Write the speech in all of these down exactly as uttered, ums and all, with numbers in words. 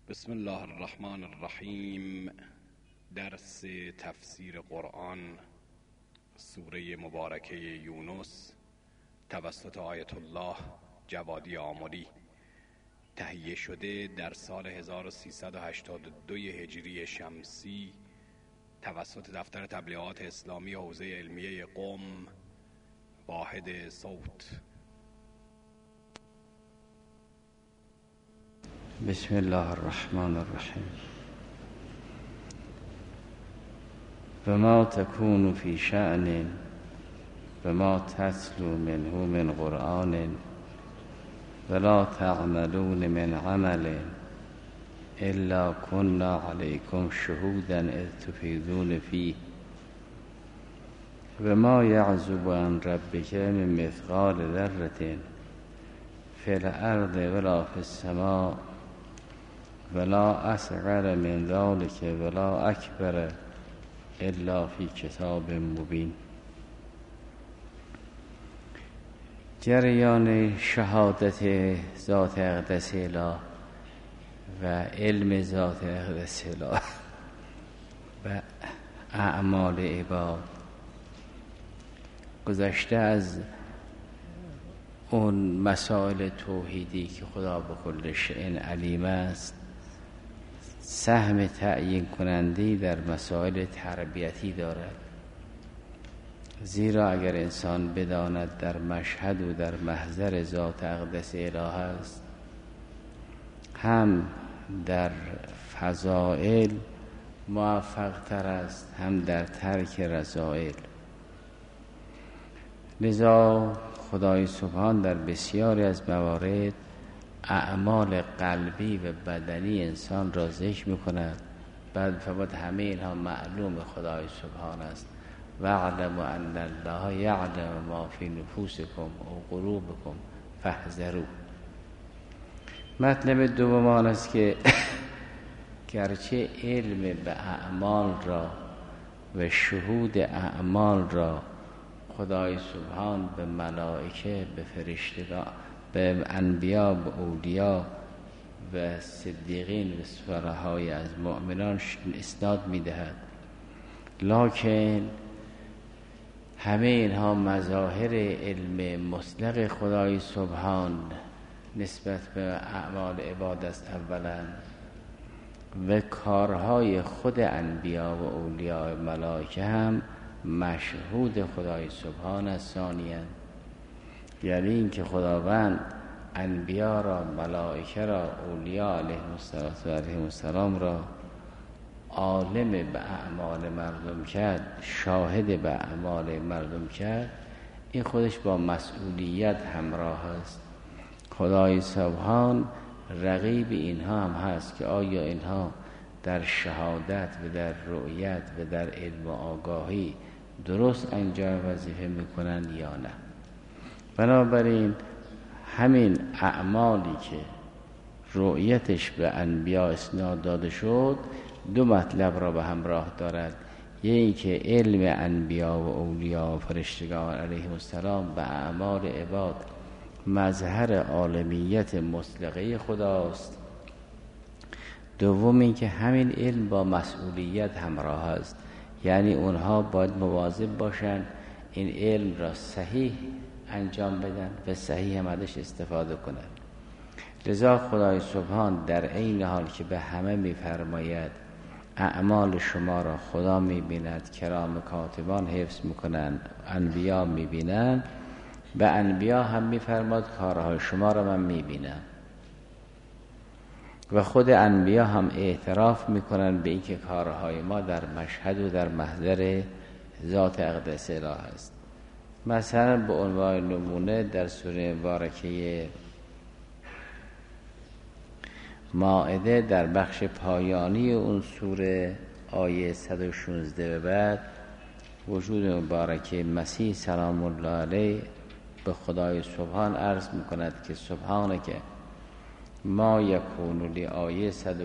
بسم الله الرحمن الرحیم. درس تفسیر قرآن سوره مبارکه یونس توسط آیت الله جوادی آملی، تهیه شده در سال هزار و سیصد و هشتاد و دو هجری شمسی توسط دفتر تبلیغات اسلامی حوزه علمیه قم. واحد صوت. بسم الله الرحمن الرحیم. وما تكون في شأن وما تتلو منه من قرآن ولا تعملون من عمل إلا كنا عليكم شهودا إذ تفيضون فيه وما يعزب عن ربك من مثقال ذرة في الأرض ولا في السماء ولا اصغر من ذلك ولا اکبر الا فی کتاب مبین. جریان شهادت ذات اقدس اله و علم ذات اقدس اله و اعمال عباد گذشته از اون مسائل توحیدی که خدا به کل شیء علیم است، سهم تعیین کننده‌ای در مسائل تربیتی دارد. زیرا اگر انسان بداند در مشهد و در محضر ذات اقدس اله است، هم در فضائل موفق تر است، هم در ترک رذائل. لذا خدای سبحان در بسیاری از موارد اعمال قلبی و بدنی انسان را ذکر می‌کند. بعد فباید همه اینها معلوم خدای سبحان است. و اعلم ان الله یعلم ما فی نفوسکم و قلوبکم فاحذروا. مطلب دوم آن است که گرچه علم به اعمال را و شهود اعمال را خدای سبحان به ملائکه، به فرشتگان، به انبیا، به اولیا و صدیقین و صالحای از مؤمنان اسناد می‌دهد، لکن همه اینها مظاهر علم مطلق خدای سبحان نسبت به اعمال عباد است اولا، و کارهای خود انبیا و اولیا و ملائکه هم مشهود خدای سبحان است ثانیاً. یعنی این که خداوند انبیا را، ملائکه را، اولیا علیهم السلام را عالم به اعمال مردم کرد، شاهد به اعمال مردم کرد، این خودش با مسئولیت همراه است. خدای سبحان رقیب اینها هم هست که آیا اینها در شهادت و در رؤیت و در علم و آگاهی درست انجام وظیفه میکنن یا نه. بنابراین همین اعمالی که رؤیتش به انبیا اسناد داده شد دو مطلب را به همراه دارد. یکی که علم انبیا و اولیا و فرشتگان علیهم السلام به اعمال عباد مظهر عالمیت مطلقه خداست. دوم این که همین علم با مسئولیت همراه است، یعنی اونها باید مواظب باشند این علم را صحیح انجام بدن و صحیح هم ازش استفاده کنند. لذا خدای سبحان در عین حال که به همه می‌فرماید اعمال شما را خدا می‌بیند، کرام کاتبان حفظ می‌کنند، انبیا می‌بینند، به انبیا هم می‌فرماید کارهای شما را من می‌بینم. و خود انبیا هم اعتراف می‌کنند به اینکه کارهای ما در مشهد و در محضر ذات اقدس اله است. مثلا به عنوان نمونه در سوره مبارکه مائده در بخش پایانی اون سوره آیه صد و شانزده به بعد وجود مبارکه مسیح سلام الله علیه به خدای سبحان عرض میکند که سبحانه که ما یکون لی، آیه صد و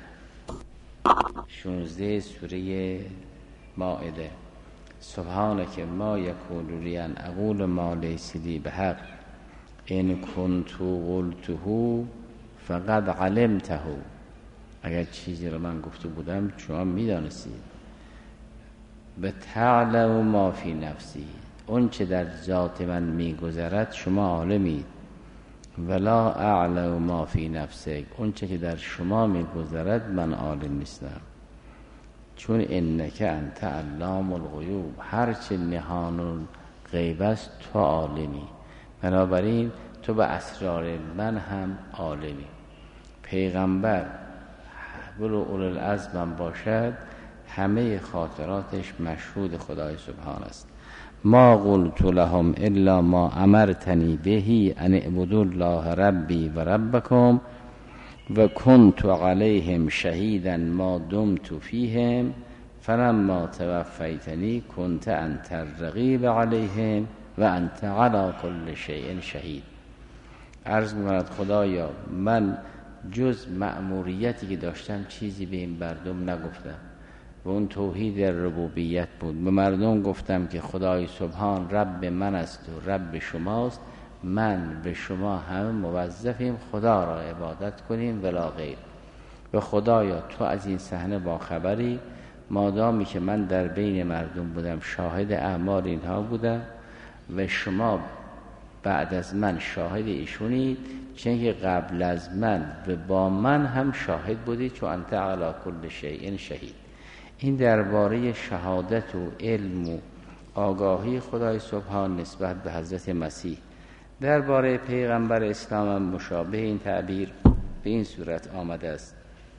شانزده سوره مائده، سبحانك ما یکون لی ان اقول ما لیس لی بحق ان کنت قلته فقد علمته اگر چیزی رو من گفته بودم شما میدانستید. به تعلم ما فی نفسی، اون چه در ذات من میگذرد شما عالمید. ولا اعلم ما فی نفسک، اون چه که در شما میگذرد من عالم نیستم. چون انک انت علام الغیوب، هر چه نهان غیب است تو عالمی، بنابراین تو به اسرار من هم عالمی. پیغمبر ولو اولو العزم باشد همه خاطراتش مشهود خدای سبحان است. ما قلت لهم الا ما امرتنی بهی ان اعبدوا الله ربی و ربکم و کنت علیهم شهیدا ما دمت فیهم فلما توفیتنی کنت انت الرقیب علیهم و انت علی کل شیء شهید. عرض می‌کند خدایا من جز مأموریتی که داشتم چیزی به این مردم نگفتم و اون توحید ربوبیت بود. به مردم گفتم که خدای سبحان رب من است و رب شماست، من به شما همه موظفیم خدا را عبادت کنیم ولا غیر. و خدایا تو از این صحنه با خبری، مادامی که من در بین مردم بودم شاهد اعمال اینها بودم و شما بعد از من شاهد ایشونید، چون که قبل از من و با من هم شاهد بودید، چون انت علی کل شیء شهید. این درباره شهادت و علم و آگاهی خدای سبحان نسبت به حضرت مسیح. درباره پیغمبر اسلام هم مشابه این تعبیر به این صورت آمده است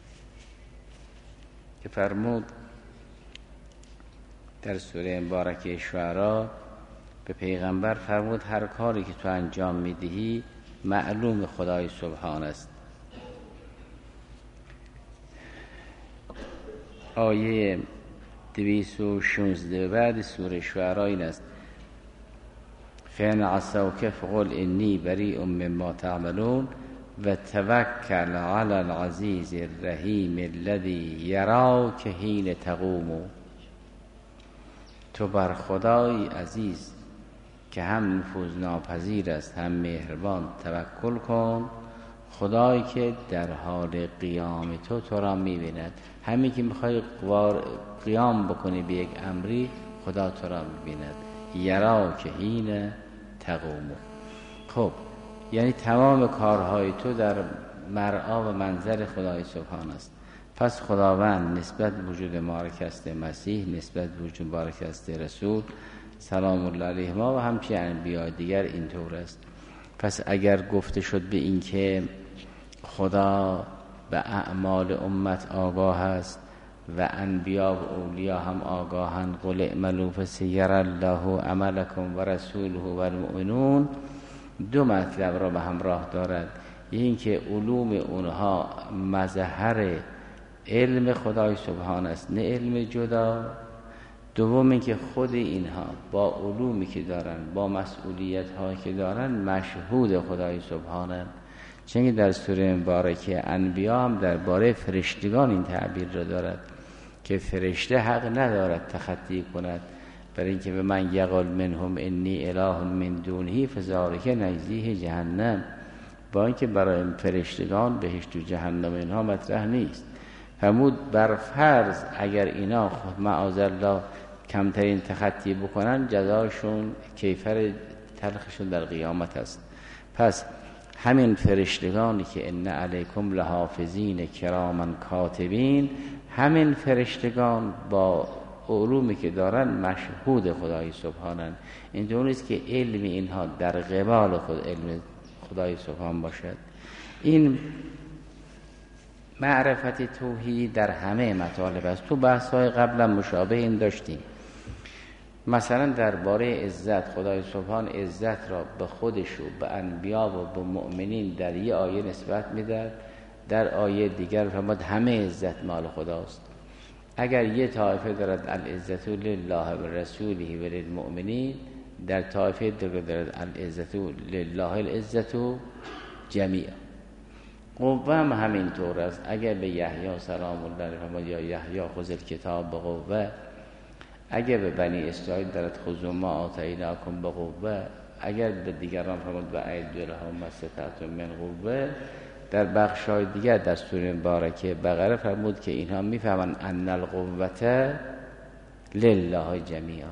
که فرمود در سوره مبارکه شعراء به پیغمبر فرمود هر کاری که تو انجام میدهی معلوم خدای سبحان است. آیه دویست و شانزده بعد سوره شعراء این است: فإن عصوك فقل انی بریء مما تعملون و توکل علی العزیز الرحیم الذی یراک حین تقوم. تو بر خدای عزیز که هم نفوذ ناپذیر است هم مهربان توکل کن، خدایی که در حال قیام تو تو را می‌بیند. همین که می‌خوای قیام بکنی به یک امری خدا تو را می‌بیند. یراک حین تقوم. خب یعنی تمام کارهای تو در مرعا و منظر خدای سبحان است. پس خداوند نسبت وجود مبارک است مسیح، نسبت وجود مبارک است رسول سلام الله علیه ما و همچنین انبیاء دیگر اینطور است. پس اگر گفته شد به این که خدا به اعمال امت آگاه است و انبیاء و اولیاء هم آگاهند، قل اعملوا فسیری الله عملکم و رسوله و المؤمنون، دو مطلب را به همراه دارد. این که علوم اونها مظهر علم خدای سبحان است نه علم جدا. دوم این که خود اینها با علومی که دارن با مسئولیت هایی که دارن مشهود خدای سبحانند. چون در سوره مبارکه انبیا هم درباره فرشتگان این تعبیر را دارد که فرشته حق ندارد تخطی کند، برای اینکه به من یقول منهم انی اله من دونه فذلک نجزیه جهنم، با اینکه برای فرشتگان بهشت و جهنم اینها مطرح نیست. فرمود بر فرض اگر اینا خود معاذالله کمترین تخطی بکنن جزاشون کیفر تلخشون در قیامت است. پس همین فرشتگانی که ان علیکم لحافظین کراما کاتبین، همین فرشتگان با علومی که دارن مشهود خدای سبحانند. اینطور نیست که علم اینها در قبال خود علم خدای سبحان باشد. این معرفت توحیدی در همه مطالب است. تو بحث‌های قبلا مشابه این داشتیم. مثلا درباره عزت، خدای سبحان عزت را به خودش و به انبیا و به مؤمنین در یک آیه نسبت میداد، در آیه دیگر فرمود همه عزت مال خداست. اگر یه طایفه دارد العزت لله و رسوله و للمؤمنین، در طایفه دیگر دارد العزت لله العزت جمیعا. قوه هم همینطور است. اگر به یحیی سلام الله علیه فرمود یا یحیی خذ الکتاب به قوه، اگر به بنی اسرائیل دارد خذوا ما آتیناکم به قوه، اگر به دیگران فرمود و اعدوا لهم ما استطعتم من قوه، در بخش‌های دیگر در سوره مبارکه بقره فرمود که اینها میفهمن ان القوة لله جمیعا.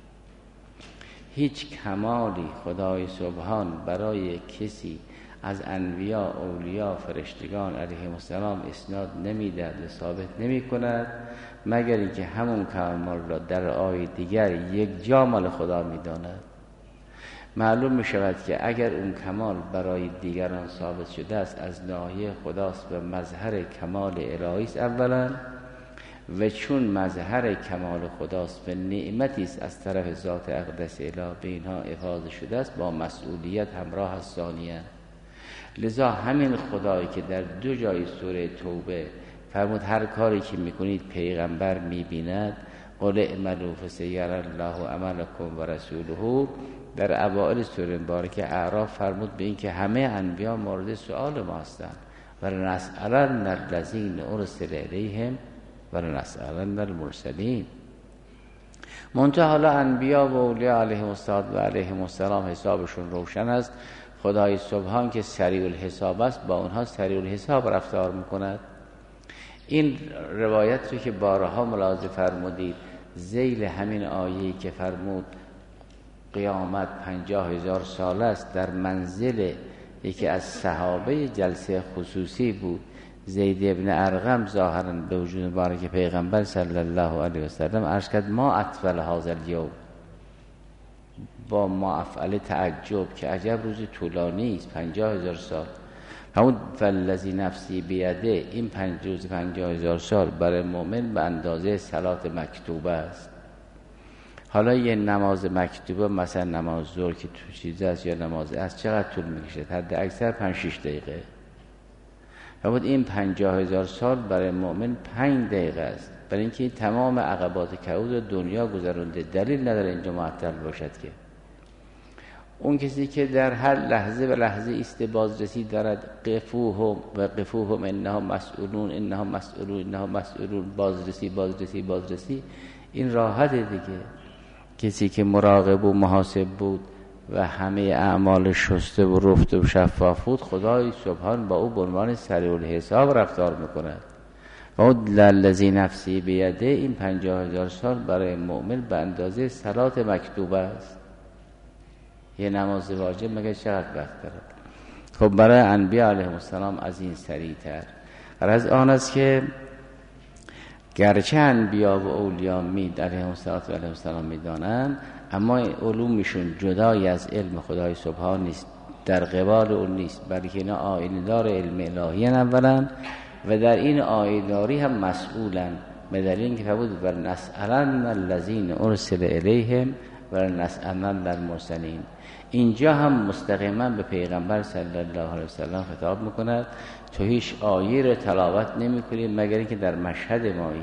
هیچ کمالی خدای سبحان برای کسی از انبیا، اولیا، فرشتگان علیهم السلام اسناد نمیدهد، ثابت نمی کند مگر اینکه همون کمال را در آیه دیگر یک جا مال خدا میداند. معلوم می شود که اگر اون کمال برای دیگران ثابت شده است از ناحیه خداست و مظهر کمال الهی است اولا، و چون مظهر کمال خداست و نعمتی است از طرف ذات اقدس الهی به اینها افاضه شده است با مسئولیت همراه است ثانیاً. لذا همین خدایی که در دو جای سوره توبه فرمود هر کاری که میکنید پیغمبر میبیند، قل اعملوا فسیری الله عملکم و رسوله، در اوائل سوره مبارکه اعراف فرمود به این که همه انبیا مورد سؤال ما هستند و لنسألن الذین ارسل الیهم و لنسألن المرسلین. منتها حالا انبیا و اولیاء علیهم السلام و علیهم السلام حسابشون روشن است. خدای سبحان که سریع الحساب است با اونها سریع الحساب رفتار میکند. این روایت رو که بارها ملاحظه فرمودید ذیل همین آیه‌ای که فرمود قیامت پنجاه هزار سال است، در منزل یکی از صحابه جلسه خصوصی بود، زید ابن ارقم ظاهرا به وجود مبارک پیغمبر صلی الله علیه و سلم عرض کرد ما اطول هذا الیوم، با ما افعل تعجب که عجب روز طولانی است، پنجاه هزار سال. همون فالذی نفسی بیده، این پنج روز پنجاه هزار سال برای مؤمن به اندازه صلات مکتوبه است. حالا یه نماز مکتوبه مثلا نماز ظهر که تو چیز است یا نماز است چقدر طول میکشه؟ حد اکثر پنج شش دقیقه. همون این پنجاه هزار سال برای مؤمن پنج دقیقه است، برای اینکه تمام عقبات کعود دنیا گذرونده، دلیل نداره اینجا معطل باشد. که اون کسی که در هر لحظه و لحظه ایست بازرسی دارد، قفوهم و قفوهم انها مسئولون انها مسئولون انها مسئولون، بازرسی بازرسی بازرسی، این راحت دیگه. کسی که مراقب و محاسب بود و همه اعمال شسته و رفته و شفاف بود، خدای سبحان با او به عنوان سریع الحساب رفتار میکند. و الذی نفسی بیده، این پنجاه هزار سال برای مؤمن به اندازه صلات مکتوبه است. یه نماز واجب مگه چقدر وقت داره؟ خب برای انبیا علیهم السلام از این سریع‌تر. غرض آن است که گرچه انبیا و اولیاء مید علیهم السلام میدانند، اما علومشون جدای از علم خدای سبحان نیست، در قبال اون نیست، بلکه اینا آییندار علم الهی اولا و در این آیینداری هم مسئولن. به دلیل اینکه فرمود ولنسألن الذین ارسل الیهم ولنسألن المرسلین. اینجا هم مستقیما به پیغمبر صلی الله علیه وسلم خطاب میکند تو هیچ آیه را تلاوت نمیکنی مگر اینکه در مشهد مایی.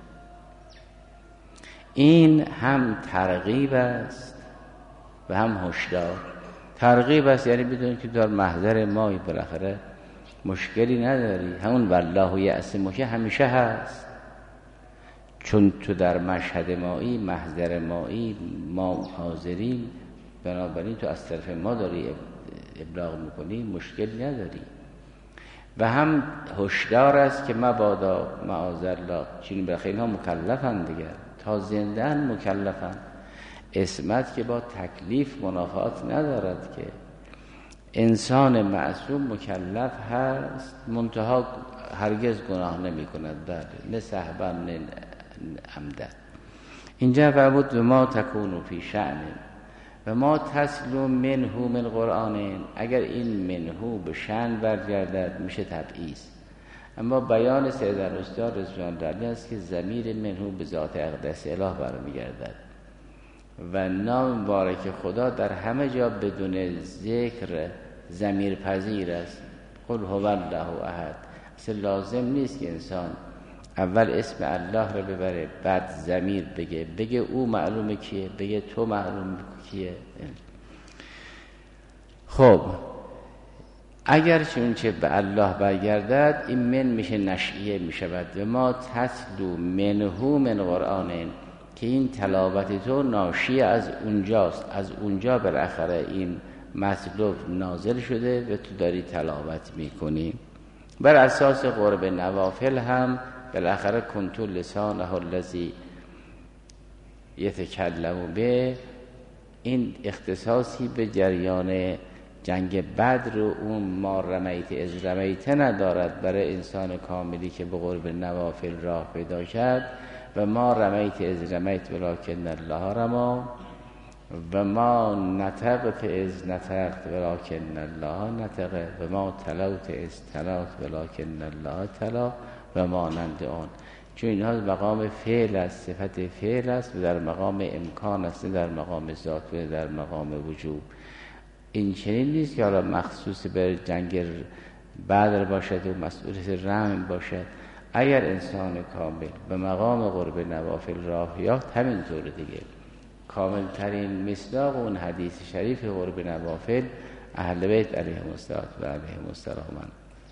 این هم ترغیب است و هم هشدار. ترغیب است یعنی بدون که در محضر مایی بالاخره مشکلی نداری، همون والله یعصمک همیشه هست، چون تو در مشهد مایی محضر مایی ما حاضرین، بنابراین تو از طرف ما داری ابلاغ میکنی، مشکل نداری. و هم هشدار است که مبادا معاذالله، چون بخیر اینها مکلفن دیگر، تا زنده‌اند مکلفن. اسمت که با تکلیف منافات ندارد، که انسان معصوم مکلف هست، منتها هرگز گناه نمی کند، بله، نه سهوا نه عمدا. اینجا فرمود و ما تکونو فی شأن و ما تسلو منه من قرآن. اگر این منه به شأن برگردد میشه تبعیض، اما بیان سید الاستاد رضوان الله علیه است که ضمیر منه به ذات اقدس اله برمیگردد و نام مبارک خدا در همه جا بدون ذکر ضمیر پذیر است. قل هو الله احد. اصلا لازم نیست که انسان اول اسم الله رو ببره بعد ضمیر بگه، بگه او معلومه کیه، بگه تو معلوم کیه. خب اگر چونچه به الله برگردد این من میشه نشئیه میشود. و ما تسلو منه من قرآن، که این تلاوت تو ناشی از اونجاست، از اونجا بالاخره این مطلوب نازل شده و تو داری تلاوت میکنی. بر اساس قرب نوافل هم بالاخره کنت لسانه الذی یتکلم به، این اختصاصی به جریان جنگ بدر و اون ما رمیت از رمیت ندارد برای انسان کاملی که به قرب نوافل راه پیدا کرد. و ما رمیت از رمیت ولکن الله رما و ما نطقت از نطقت ولکن الله نطق و ما تلوت از تلوت ولکن الله تلا و ما نند آن. چون اینها مقام فعل است، صفت فعل است و در مقام امکان است، در مقام ذات و در مقام وجوب. این چنین نیست که حالا مخصوص به جنگ بدر باشد و مسئولیت رحم باشد. اگر انسان کامل به مقام قرب نوافل راه یافت همینطور دیگه. کامل ترین مصداق اون حدیث شریف قرب نوافل اهل بیت علیهم السلام و علیهم السلام.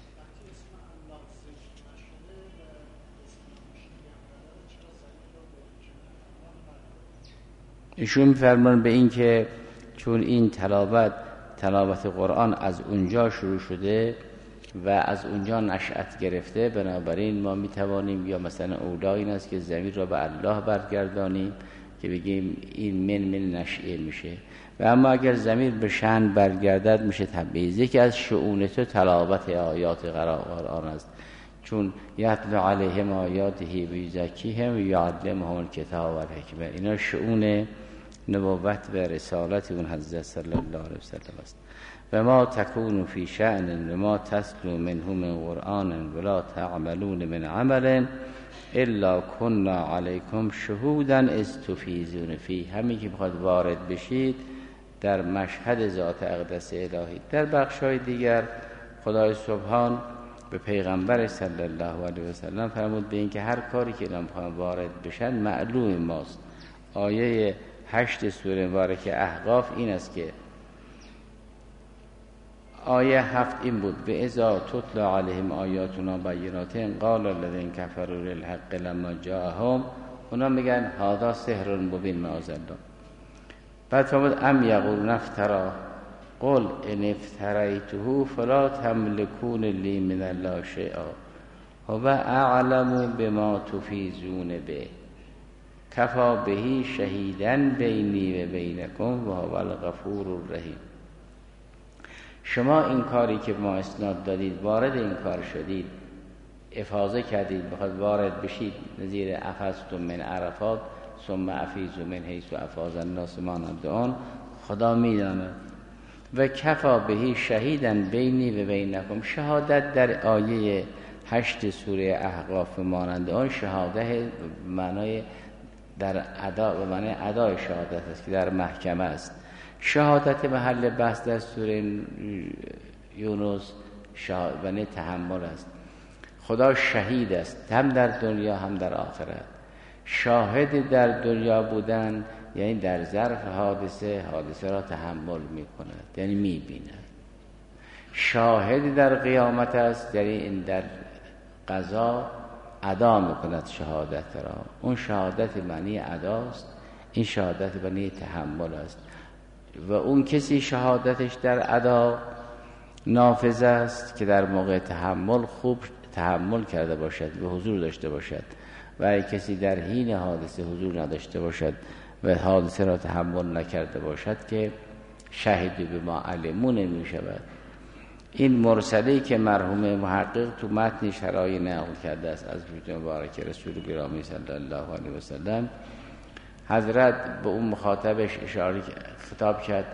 ایشون می‌فرمان به این که چون این تلاوت تلاوت قرآن از اونجا شروع شده و از اونجا نشأت گرفته، بنابراین ما میتوانیم یا مثلا اولا این است که ضمیر را به الله برگردانیم که بگیم این من من نشئه میشه. و اما اگر ضمیر به شأن برگردد میشه تبعیض که از شؤون تو تلاوت آیات قرآن است. چون یتلو علیهم آیاته و یزکیهم و یعلمهم الکتاب و الحکمه، اینا شؤون نبوت و رسالت اون حضرت صلی الله علیه وسلم است. و ما تکون فی شأن و ما تسلو منه من قرآن ولا تعملون من عمل الا کنا علیکم شهودا اذ تفیضون فیه. همین که بخواد وارد بشید در مشهد ذات اقدس الهی. در بخشای دیگر خدای سبحان به پیغمبر صلی الله علیه وسلم فرمود به این که هر کاری که اینا میخوان وارد بشن معلوم ماست. آیه هشت سوره مبارکه احقاف این است که آیه هفت این بود به اذا تتلا علیهم آیاتنا بینات قال الذین کفروا للحق لما جاءهم، اونا میگن هذا سحر مبین معاذ الله. بعد فرمود ام یقولون افترا قل ان افتریته فلا تملکون لی من الله شیئا هو اعلم بما تفیضون به کفا بهی شهیدا بینی و بینکم و هو الغفور الرحیم. شما این کاری که ما اسناد دادید وارد این کار شدید، افاضه کردید، بخواد وارد بشید نظیر افضتم من عرفات ثم افیضوا من حیث افاض الناس مانند آن، خدا میداند. و کفا بهی شهیدا بینی و بینکم، شهادت در آیه هشت سوره احقاف مانند آن شهادت معنای در ادا و معنی ادای شهادت است که در محکمه است. شهادت محل بحث در سوره یونس شهادت تحمل است. خدا شهید است هم در دنیا هم در آخرت. شاهد در دنیا بودن یعنی در ظرف حادثه حادثه را تحمل می کند، یعنی می بیند. شاهد در قیامت است، یعنی این در قضا ادا می کند شهادت را. اون شهادت معنی اداست، این شهادت معنی تحمل است. و اون کسی شهادتش در ادا نافذ است که در موقع تحمل خوب تحمل کرده باشد و حضور داشته باشد، و اگه کسی در حین حادثه حضور نداشته باشد و حادثه را تحمل نکرده باشد که شهید به ما علمون نمی شود. این مرسلی که مرحوم محقق تو متن شرایع نقل کرده است از وجود مبارک رسول گرامی صلی الله علیه وسلم، حضرت به اون مخاطبش اشاره خطاب کرد،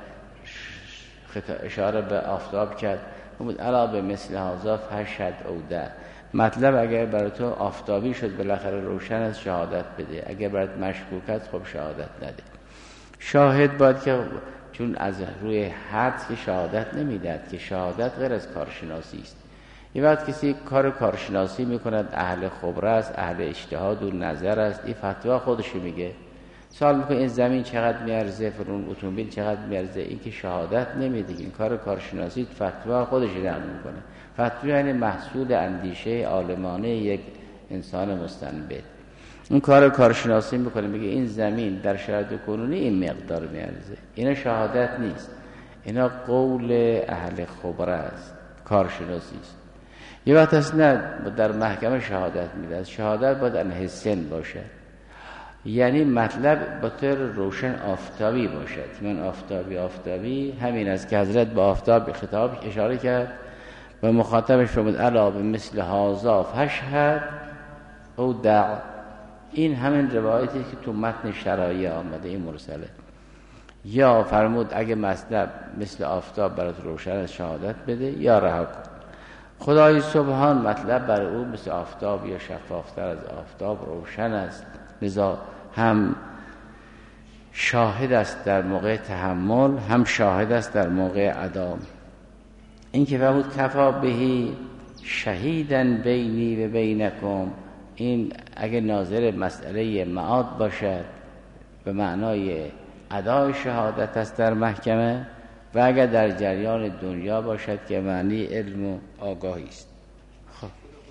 اشاره به آفتاب کرد، بود الا به مثل هذا فشهد او ده. مطلب اگر برای تو آفتابی شد بالاخره روشن است شهادت بده، اگر برات مشکوک است خب شهادت نده. شاهد باید که چون از روی حدس که شهادت نمیداد که شهادت غیر از کارشناسی است. یه وقت کسی کار کارشناسی میکند، اهل خبره است، اهل اجتهاد و نظر است، این فتوا خودش میگه، سوال میکنه این زمین چقدر میارزه، فرون اتومبیل چقدر میارزه، این که شهادت نمیده، این کار کارشناسی فتوا خودش نقل میکنه. فتوا یعنی محصول اندیشه عالمانه یک انسان مستنبط. اون کار کارشناسی میکنه، میگه این زمین در شرایط کنونی این مقدار میارزه. اینا شهادت نیست، اینا قول اهل خبره است، کارشناسی است. یه وقت هست نه در محکمه شهادت میده، شهادت باید علیه سن باشه، یعنی مطلب با طور روشن آفتابی باشد. من آفتابی آفتابی همین است که حضرت به آفتاب خطاب اشاره کرد و مخاطبش فرمود الا بمثل هذا فاشهد او دع. این همین روایتی که تو متن شرایع آمده، این مرسله. یا فرمود اگه مطلب مثل آفتاب برات روشن است شهادت بده یا رها کن. خدای سبحان مطلب بر او مثل آفتاب یا شفافتر از آفتاب روشن است، لذا هم شاهد است در موقع تحمل، هم شاهد است در موقع عدم. این که فرمود کفا بهی شهیدن بینی و بینکم، این اگه ناظر مسئله معاد باشد به معنای ادای شهادت است در محکمه، و اگر در جریان دنیا باشد که معنی علم و آگاهی است. خب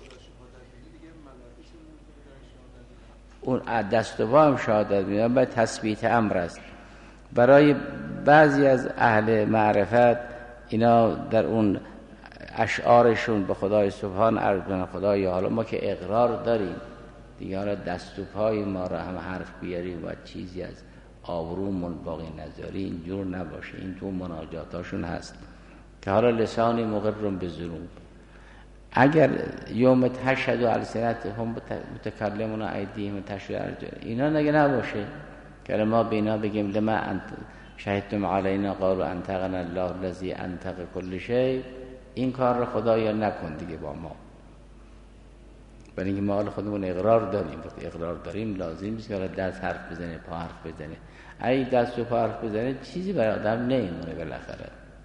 اون دست و پا هم شهادت میدن، باید تثبیت امر است. برای بعضی از اهل معرفت اینا در اون اشعارشون به خدای سبحان عرض کنن خدایا حالا ما که اقرار داریم دیگه، حالا دست و پای ما را هم حرف بیاریم و چیزی از آبرومون باقی نذاری، اینجور نباشه. این تو مناجاتاشون هست که حالا لسانی مقرم به ذنوب. اگر یوم تشهد السنتهم متکلمون ایدیهم تشهد ارجلهم، اینا نگه نباشه که ما به اینا بگیم لما انت شهدتم علینا قالوا انطقنا الله الذی انطق کل شیء. این کار رو خدایا نکن دیگه با ما، برای اینکه ما حال خودمون اقرار داریم. وقتی اقرار داریم لازم نیست که دست حرف بزنه، پا حرف بزنه. اگه دست و پا حرف بزنه چیزی برای آدم نمیمونه بالاخره.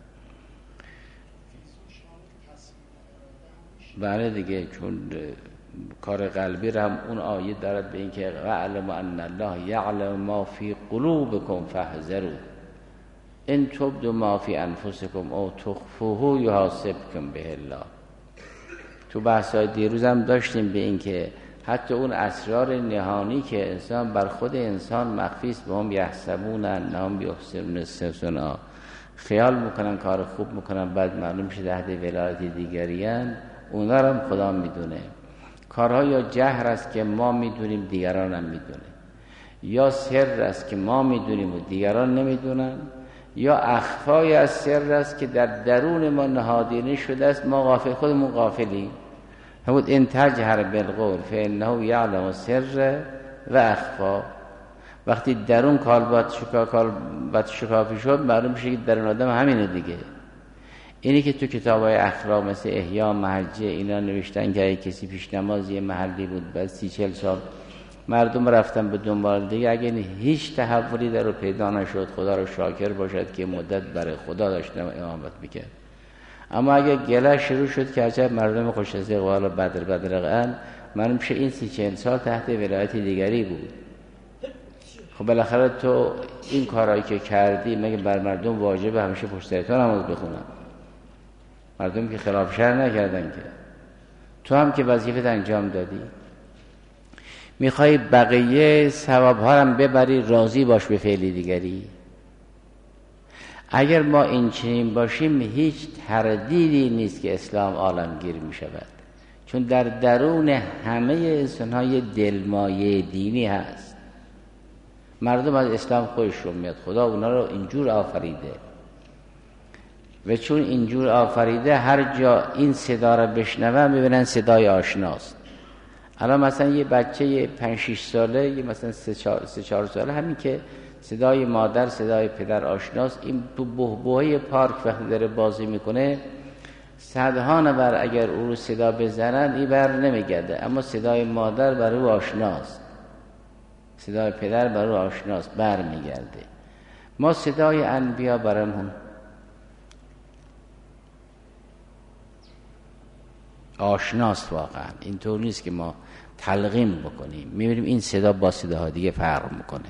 بله دیگه، چون کار قلبی رو هم اون آیه دارد به این که وَاعْلَمُوا أَنَّ اللَّهَ یعلم ما فی قلوبکم فاحذروا ان تبدوا ما فی انفسکم او تخفوه یحاسبکم به الله. تو بحث‌های دیروز هم داشتیم به این که حتی اون اسرار نهانی که انسان بر خود انسان مخفی است، به هم یحسبون انهم یحسنون صنعا، خیال میکنن کار خوب میکنن، بعد معلوم شده عهد ولایت دیگریان، اونا رو هم خدا میدونه. کارها یا جهر است که ما میدونیم دیگران هم میدونه، یا سر است که ما میدونیم و دیگران نمیدونن، یا اخفای از سر است که در درون ما نهادینه شده است، ما غافل، خودمون غافلیم. همون ان تجهر بالقول فانه یعلم السر و اخفا. وقتی درون کالبد شکا کالبد شکافی شد، معلوم میشه که درون آدم همینه دیگه. اینی که تو کتابای اخلاق مثل احیا محجه اینا نوشتن که اگه کسی پیش نمازی محلی بود بعد سی چل سال مردم رفتن به دنبال دیگه، اگه هیچ تحولی در رو پیدا نشد خدا رو شاکر باشد که مدت برای خدا داشتن امامت میکرد. اما اگه گله شروع شد که عجب مردم خوش از اقبال بدر بدر قن، معلوم میشه این سی چل سال تحت ولایت دیگری بود. خب بالاخره تو این کارهایی که کردی مگه بر مردم واجبه همیشه پشت سر تو نماز بخونن؟ مردم که خلاف شرع نکردن که، تو هم که وظیفت انجام دادی. میخوای بقیه ثوابها هم ببری، راضی باش به فعل دیگری. اگر ما این چنین باشیم هیچ تردیدی نیست که اسلام عالمگیر میشود، چون در درون همه انسان‌های دلمایه دینی هست. مردم از اسلام خودشون میاد، خدا اونا رو اینجور آفریده و چون اینجور آفریده هر جا این صدا را بشنون میبینن صدای آشناست. الان مثلا یه بچه پنج شش ساله، یه مثلا سه چهار سه چهار ساله، همین که صدای مادر صدای پدر آشناست، این تو بحبوحه پارک وقتی داره بازی میکنه صدها نفر اگر او رو صدا بزنن این بر نمیگرده، اما صدای مادر بر او آشناست، صدای پدر بر او آشناست، بر میگرده. ما صدای انبیا برامون آشناست واقعا. اینطور نیست که ما تلقین بکنیم، میبینیم این صدا با صداها دیگه فرق میکنه.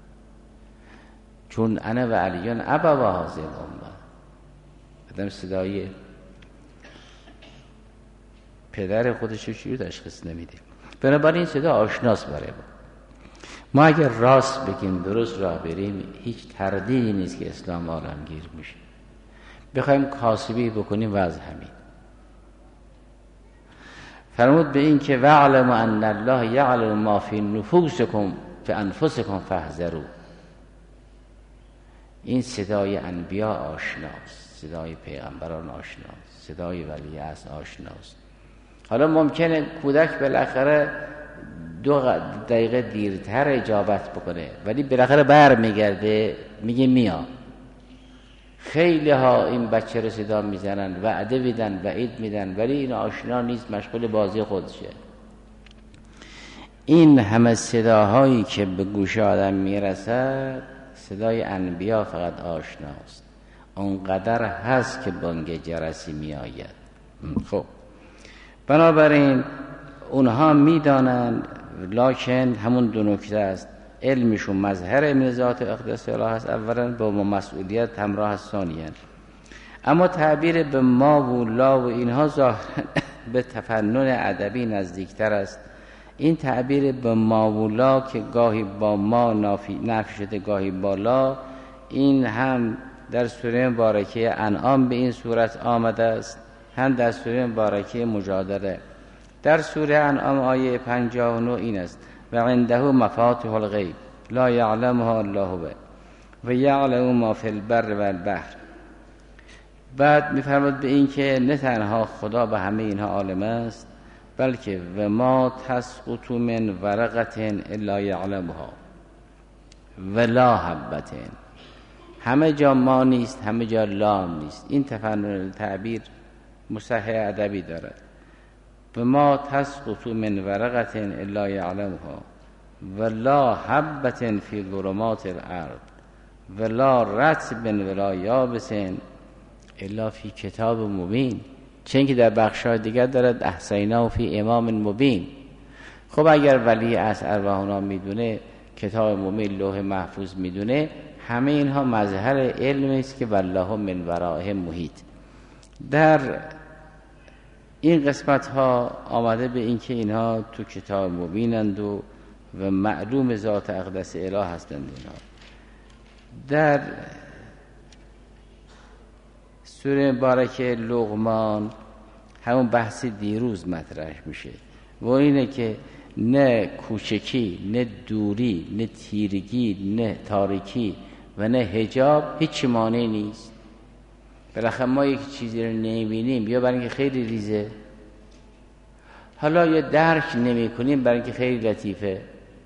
چون انا و علیان ابا و حاضر امه، آدم صدای پدر خودش رو چجوری تشخیص نمیده. بنابراین این صدا آشناست برای ما. ما اگر راست بگیم درست راه بریم هیچ تردیدی نیست که اسلام عالمگیر میشه. بخوایم کاسبی بکنیم وضع همین. فرمود به این که وعلم ان الله یعلم ما فی نفوسکم فانفسکم فاحذروا. این صدای انبیا آشناست، صدای پیغمبران آشناست، صدای ولی عصر آشناست. حالا ممکنه کودک بالاخره دو دقیقه دیرتر اجابت بکنه، ولی بالاخره بر میگرده میگه میا. خیلی ها این بچه رو صدا میزنن، وعده میدن، وعید میدن، ولی این آشنا نیست، مشغول بازی خودشه. این همه صداهایی که به گوش آدم میرسد صدای انبیا فقط آشناست. اونقدر هست که بانگ جرسی میآید. خب بنابراین اونها میدانند، لکن همون دو نکته است. علمشون مظهر من ذات اقدس الله است اولا، با مسئولیت همراه است ثانیاً. اما تعبیر به ما و لا و اینها ظاهرا به تفنن ادبی نزدیکتر است. این تعبیر به ما و لا که گاهی با ما نفی شده گاهی با لا، این هم در سوره مبارکه انعام به این صورت آمده است، هم در سوره مبارکه مجادله. در سوره انعام آیه پنجاه و نه این است: و عنده مفاتیح الغیب لا یعلمها الا هو و یعلم ما فی البر و البحر. بعد می‌فرماید به این که نه تنها خدا به همه اینها عالم است، بلکه و ما تسقط من ورقة الا یعلمها ولا حبة. همه جا ما نیست، همه جا لا نیست. این تفنن تعبیر مصحح ادبی دارد. و ما تسقط من ورقة الا یعلمها ولا حبة فی ظلمات الارض ولا رطب ولا یابس الا فی کتاب مبین. چون که در بخش‌های دیگر دارد احصیناه فی امام مبین. خب اگر ولی از ارواحنا میدونه، کتاب مبین لوح محفوظ میدونه، همه اینها مظهر علم است که والله من ورائه محیط. در این قسمت ها آمده به این که اینها تو کتاب مبینند و و معلوم ذات اقدس اله هستند. اینها در سوره مبارکه لقمان همون بحث دیروز مطرح میشه و اینه که نه کوچکی، نه دوری، نه تیرگی، نه تاریکی و نه حجاب هیچ مانعی نیست. بالاخره ما یک چیزی رو نمیبینیم یا برای اینکه خیلی ریزه، حالا یا درک نمی کنیم برای اینکه خیلی لطیفه،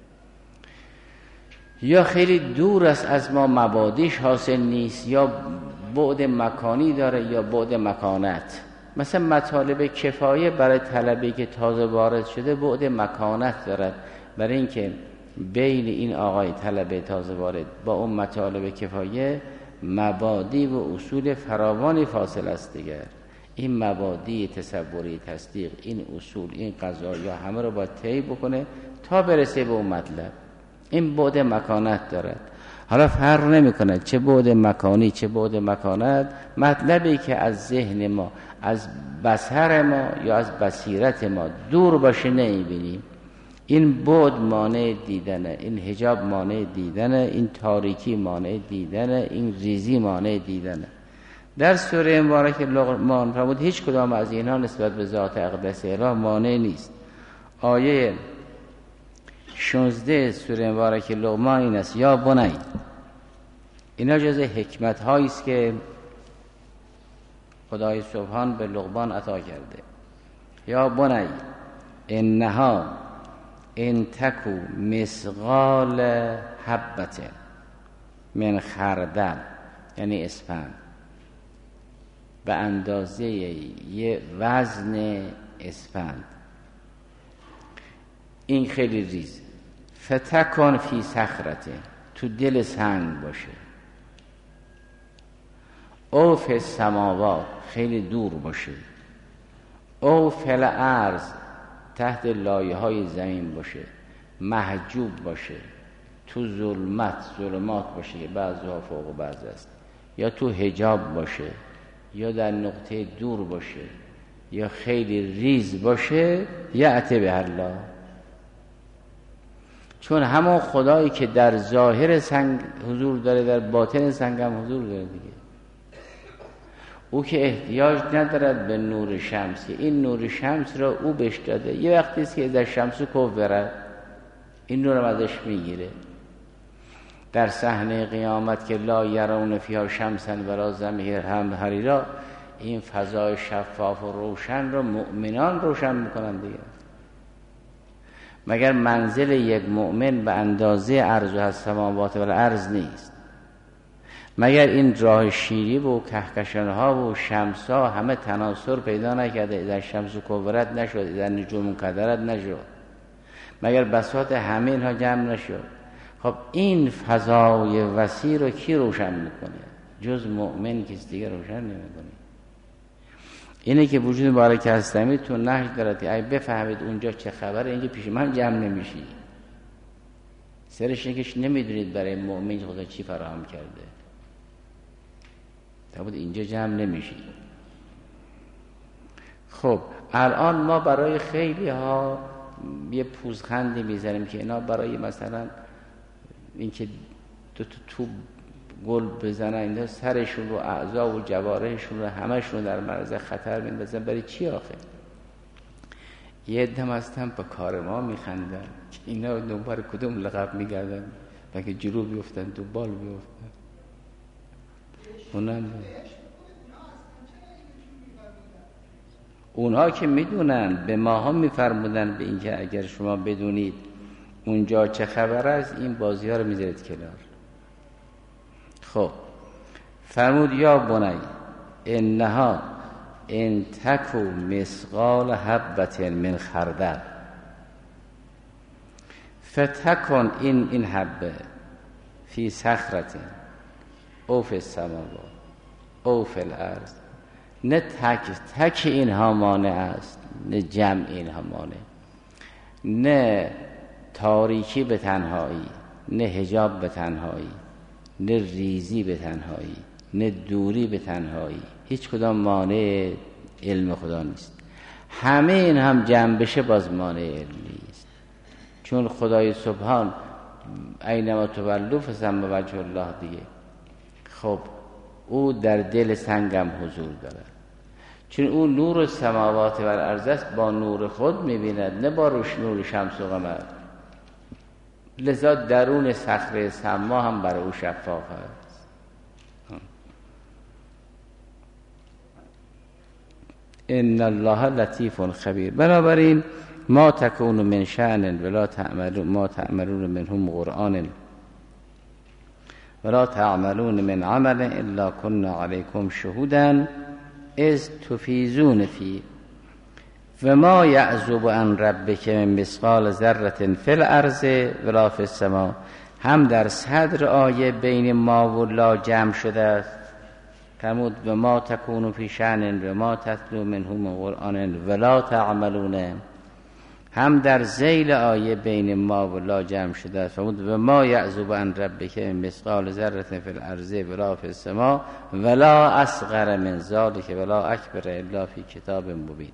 یا خیلی دور است از ما مبادیش حاصل نیست، یا بعد مکانی داره یا بعد مکانت. مثلا مطالب کفایه برای طلبه که تازه وارد شده بعد مکانت دارد، برای اینکه بین این آقای طلبه تازه وارد با اون مطالب کفایه مبادی و اصول فراوانی فاصل است دیگر. این مبادی تصوری تصدیق، این اصول، این قضایا همه رو باید طی بکنه تا برسه به اون مطلب. این بعد مکانت دارد. حالا فرق نمیکنه چه بعد مکانی چه بعد مکانت، مطلبی که از ذهن ما، از بصر ما یا از بصیرت ما دور باشه نمیبینیم. این بعد مانع دیدنه، این حجاب مانع دیدنه، این تاریکی مانع دیدنه، این ریزی مانع دیدنه. در سوره مبارکه لقمان فرمود هیچ کدام از اینها نسبت به ذات اقدس اله مانع نیست. آیه شانزده سوره مبارکه لقمان این است: یا بنی. اینا جز حکمت هایی است که خدای سبحان به لقمان عطا کرده. یا بنی انها ان تکو مثقال حبة من خردل، یعنی اسفند، به اندازه یه وزن اسفند، این خیلی ریز، فتکن فی صخرته، تو دل سنگ باشه، او فی السماوات، خیلی دور باشه، او فی الارض، تحت لایه های زمین باشه، محجوب باشه، تو ظلمت ظلمات باشه که بعضها فوق بعض است، یا تو حجاب باشه، یا در نقطه دور باشه، یا خیلی ریز باشه، یأتی به الله. چون همون خدایی که در ظاهر سنگ حضور داره در باطن سنگ هم حضور داره دیگه. او که احتیاج ندارد به نور شمسی، این نور شمس را او بهش داده. یه وقتی است که اذا الشمس کورت، این نور ازش میگیره. در صحنه قیامت که لا یرون فیها شمسا ولا زمهریرا، این فضای شفاف و روشن را مؤمنان روشن میکنن دیگه. مگر منزل یک مؤمن به اندازه عرض و السماوات و الارض نیست؟ مگر این راه شیری و کهکشان‌ها و شمس‌ها همه تناسر پیدا نکرده؟ اذا الشمس کورت نشد، اذا النجوم انکدرت نشد، مگر بساط همه اینها جمع نشد؟ خب این فضای وسیع رو کی روشن میکنه؟ جز مؤمن کسی دیگه روشن نمیکنه. اینه که وجود مبارک هستمی تو نهج دارد که ای بفهمید اونجا چه خبره، اینجا پیش من جمع نمیشی. سرش اینه که نمیدونید برای مؤمن خدا چی فراهم کرده، تابود اینجا جمع نمیشی. خب الان ما برای خیلی ها یه پوزخندی میزنیم که اینا برای مثلا اینکه دو تا توپ گل بزنن اینا سرشون رو، اعضا و جوارحشون رو همشون در معرض خطر میندازن. برای چی آخه؟ یه دم هستن به کار ما میخندن که اینا دنبال کدوم لقب میگردن، بلکه جلو بیفتن دنبال بیفتن. اونم اونها که میدونن به ماها میفرمودن به اینکه اگر شما بدونید اونجا چه خبر است، این بازی ها رو میذارید کنار. خب فرمود یا بنی انها ان تکو مثقال حبة من خردل فتکن این این حبه فی صخره او فی السماوات او فی الارض. نه تک تک اینها مانع است، نه جمع اینها مانع، نه تاریکی به تنهایی، نه حجاب به تنهایی، نه ریزی به تنهایی، نه دوری به تنهایی. هیچ کدام مانع علم خدا نیست. همه این هم جمع بشه باز مانع علم نیست، چون خدای سبحان اینما تولوا فثم وجه الله دیگه. خب او در دل سنگم حضور دارد، چون او نور سماوات و الارض است، با نور خود می‌بیند، نه با روش نور شمس و قمر. لذا درون صخره سما هم برای او شفاف است. ان الله لطیف خبیر. بنابراین ما تکون من شأن ولا تعملون ما تعملون منهم قرآن ولا تعملون من عمل الا كنا عليكم شهودا اذ تفیضون فيه و ما یعزب عن ربک من مثقال ذره فی الارض ولا فی السماء. هم در صدر آیه بین ما و لا جمع شده است. فرمود و ما تکون فی شأن و ما تتلو منه قرآن ولا تعملون. هم در ذیل آیه بین ما و لا جمع شده است. فرمود و ما یعزب عن ربک من مثقال ذره فی الارض ولا فی السماء ولا اصغر من ذلک ولا اکبر الا فی کتاب مبین.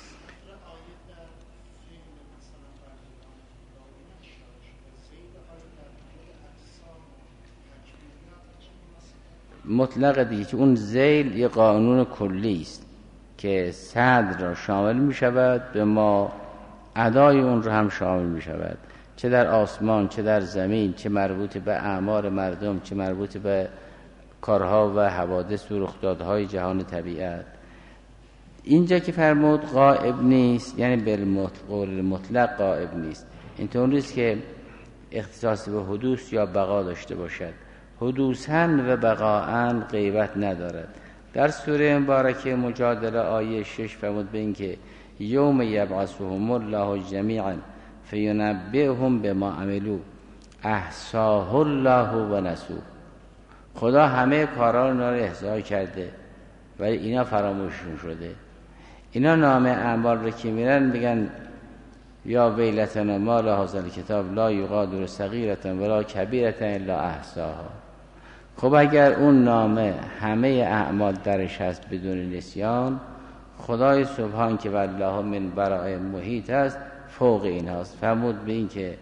مطلق دیگه که اون ذیل یه قانون کلی است که صدر را شامل می شود، به ما ادای اون رو هم شامل می شود، چه در آسمان چه در زمین، چه مربوط به اعمار مردم، چه مربوط به کارها و حوادث و رخدادهای جهان طبیعت. اینجا که فرمود غائب نیست، یعنی بالقول مطلق غائب نیست. اینطور نیست که اختصاص به حدوث یا بقا داشته باشد. حدوثاً و بقاءً غیبت ندارد. در سوره مبارکه مجادله آیه شش فرمود به این که یوم یبعثهم الله جمیعا فینبئهم بما عملوا احصاه الله و نسوه. خدا همه کارا رو احصا کرده ولی اینا فراموششون شده. اینا نام اعمال رو که میرن میگن یا ویلتنا ما لهذا الکتاب لا یغادر صغیرة ولا کبیرة الا احصاها. خب اگر اون نامه همه اعمال درش هست بدون نسیان، خدای سبحان که والله من برای محیط است فوق این هست. فرمود به این که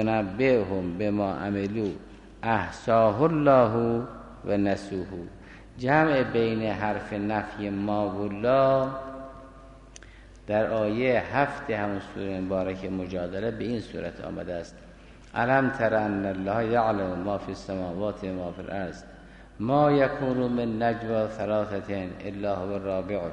فینبئهم بما عملوا احصاه الله و نسوه. جمع بین حرف نفی ما و لا در آیه هفت همون سوره مبارکه مجادله به این صورت آمده است: الم تر ان الله یعلم ما فی السماوات و ما فی الارض ما یکون من نجوا ثلاثه الا هو رابعهم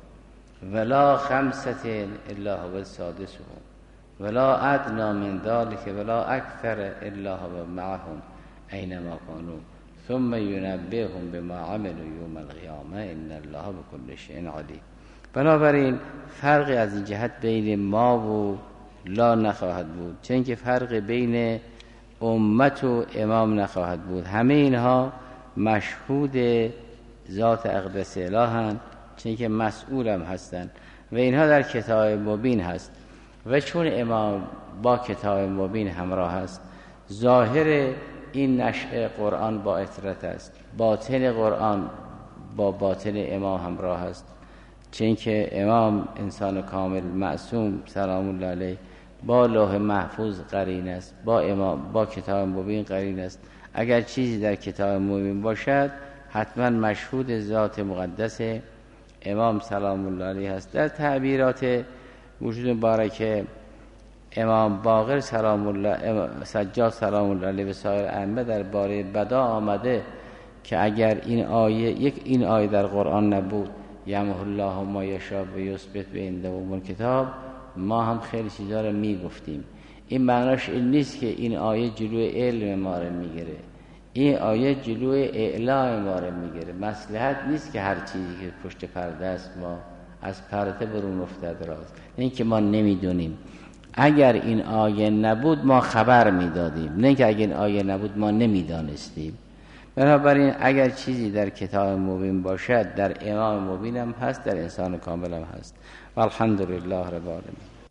ولا خمسه الا هو سادسهم ولا ادنى من ذلك ولا اکثر الا هو معهم اینما كانوا ثم ينبئهم بما عملوا یوم القیامه ان الله بكل شیء علیم. بنابراین فرقی از این جهت بین ما و لا نخواهد بود، چون که فرق بین امت و امام نخواهد بود. همه اینها مشهود ذات اقدس الهند، چون که مسئول هم هستند و اینها در کتاب مبین هست. و چون امام با کتاب مبین همراه است، ظاهر این نشأه قرآن با اطرت است، باطن قرآن با باطن امام همراه است، چون که امام انسان کامل معصوم سلام الله علیه با لوح محفوظ قرین است، با امام با کتاب مبین قرین است. اگر چیزی در کتاب مبین باشد حتما مشهود ذات مقدس امام سلام الله علیه است. در تعبیرات وجود مبارک امام باقر سلام الله سجاد سلام الله علیه و سایر ائمه درباره بدا آمده که اگر این آیه یک این آیه در قرآن نبود یمحو الله ما یشاء و یثبت و عنده ام الکتاب، ما هم خیلی چیزا رو میگفتیم. این معناش این نیست که این آیه جلوی علم ما رو میگیره، این آیه جلوی اعلام ما رو میگیره. مصلحت نیست که هر چیزی که پشت پرده است ما از پرده برون افتاد راست، این که ما نمیدونیم. اگر این آیه نبود ما خبر میدادیم، نه که اگر این آیه نبود ما نمیدانستیم. بنابراین اگر چیزی در کتاب مبین باشد در امام مبین هم هست، در انسان کامل هم هست. والحمدلله رب العالمین.